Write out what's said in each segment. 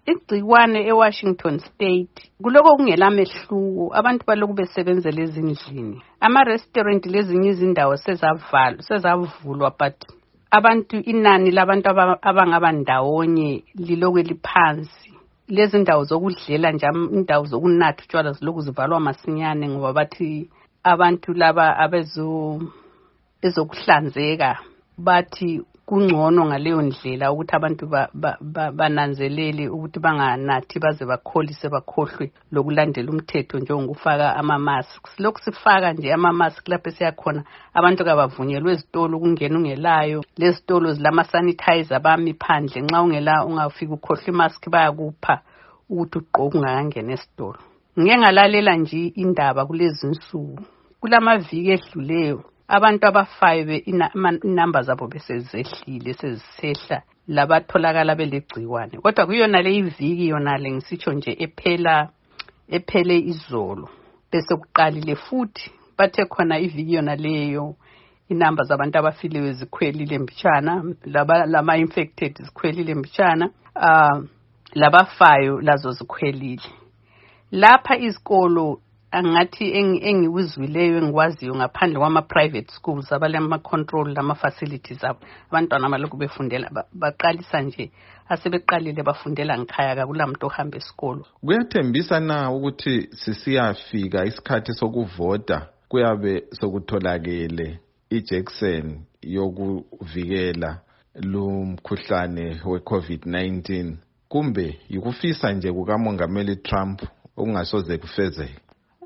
igcikwane eWashington State kuloko kungela mehluko, abantu baloku besebenzela ezindlini. Ama-restaurant lezinye izindawo sezavulwa, but abantu inani labantu abangaba ndawonye liloku liphansi. Lezi ndawo zokudlela nje, indawo zokunatha utshwala ziloku zivalwa masinyane ngoba bathi abantu laba ezokuhlanzeka bathi kungcono ngaleyo ndlela ukuthi abantu bananzelele ukuthi banganathi baze bakhohlwe lokulandela umthetho njengokufaka ama-masks. Lokhu sifaka nje ama-mask lapho esiyakhona abantu kabavunyelwe ezitolo ukungena ungelayo. Lezi zitolo zilama-sanitizer bami phandle, nxa ungafika ukhohlwa i-mask bayakupha ukuthi ugqoke ungakangena esitolo. Ngike ngalalela nje indaba kulezi nsuku, kulamaviki edluleyo abantu abafayo inamba zabo besezehlile sezisehla labatholakala belegcikwane. Kodwa kuyona le iviki yona le ngisitsho nje ephele izolo bese kuqalile futhi bathe khona iviki yona leyo inamba zabantu abafileyo zikhwelile mbitshana, lama infected zikhwelile mbitshana, labafayo lazo zikhwelile. Lapha izikolo angathi engikuzwileyo engikwaziyo ngaphandle kwama-private schools abalama-control lama-facilities abo, abantwana abalokhu befundela baqalisa nje asebeqalile bafundela ngikhaya kakulamuntu ohamba esikolo. Kuyathembisa na ukuthi sisiyafika isikhathi sokuvota kuyabe sokutholakele ijekiseni yokuvikela lumkhuhlane we-COVID-19 kumbe yikufisa nje kukamongameli Trump okungasoze kufezeke?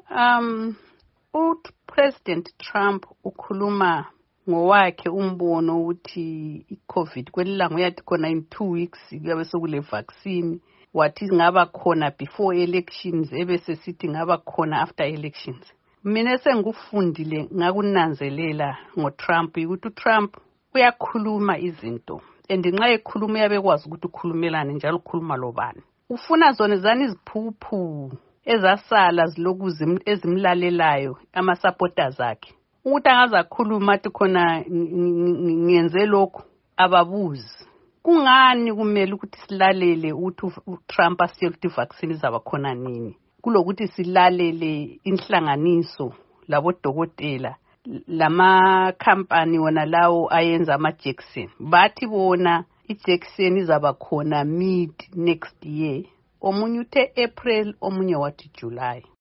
President Trump ukhuluma ngowakhe umbono ukuthi i-COVID kwelilanga uyathi khona in 2 weeks kuyabe sokule vaccine, wathi ngaba khona before elections ebese sithi ngaba khona after elections. Mina sengikufundile ngakunanzelela ngoTrump ukuthi uTrump uyakhuluma izinto and nxa ekhuluma uyabekwazi ukuthi ukhulumelane njalo ukhuluma lobani. Ufuna zona zani iziphuphu ezasala ziloku ezimlalelayo ama-supporters akhe ukuthi angazakhuluma athi khona ngiyenze lokhu ababuzi. Kungani kumele ukuthi silalele ukuthi uTrump asiyele ukuthi i-vaccine izaba khona nini kulokuthi silalele inhlanganiso labodokotela lama-company wona lawo ayenza ama-jekiseni bathi bona ijekiseni izaba khona mid next year, omunye uthe April omunye wathi July.